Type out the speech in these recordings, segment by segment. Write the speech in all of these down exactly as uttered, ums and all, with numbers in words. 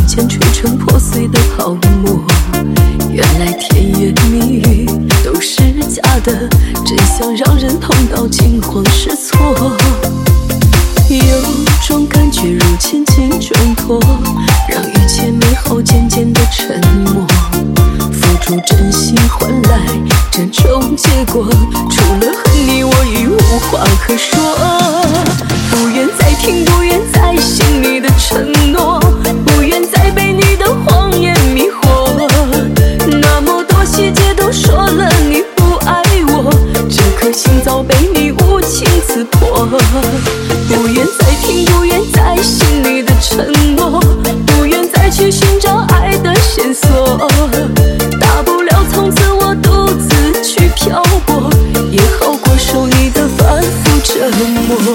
间吹成破碎的泡沫。原来甜言蜜语都是假的，真相让人痛到惊慌失措。有种感觉如千斤重托，让一切美好渐渐的沉默。付出真心换来这种结果，除了恨你我已无话可说。不愿再听，不愿再信你的承诺，不愿再被你的谎言迷惑。那么多细节都说了你不爱我，这颗心早被你无情刺破。不愿再听，不愿再信你的承诺，不愿再去寻找爱的线索。大不了从此我独自去漂泊，也好过受你的反复折磨。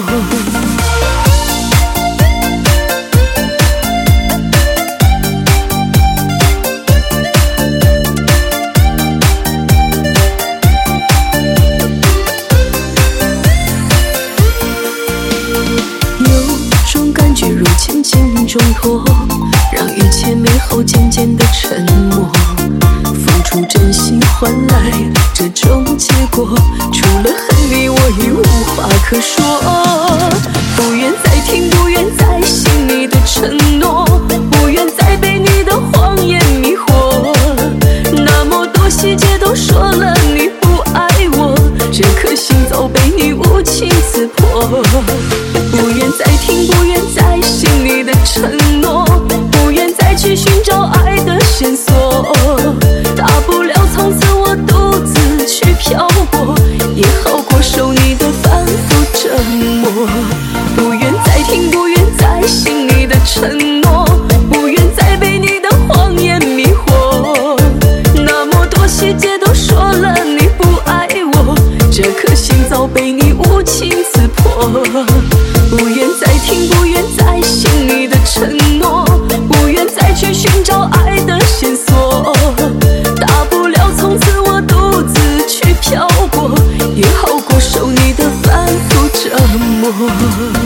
如千斤重托，让一切美好渐渐的沉默。付出真心换来这种结果，除了恨你我已无话可说。不愿再听，不愿再信你的承诺，不愿再被你的谎言迷惑。那么多细节都说了你不爱我，这颗心早被你无情刺破。不愿再听，不愿再信你的承诺，不愿再去寻找爱的线索。大不了从此我独自去漂泊，也好过受你的反复折磨。不愿再听，不愿再信你的承诺，不愿再被你的谎言迷惑。那么多细节都说了你不爱我，这颗心早被你无情刺破。不愿再听，不愿再信你的承诺，不愿再去寻找爱的线索。大不了从此我独自去漂泊，也好过受你的反复折磨。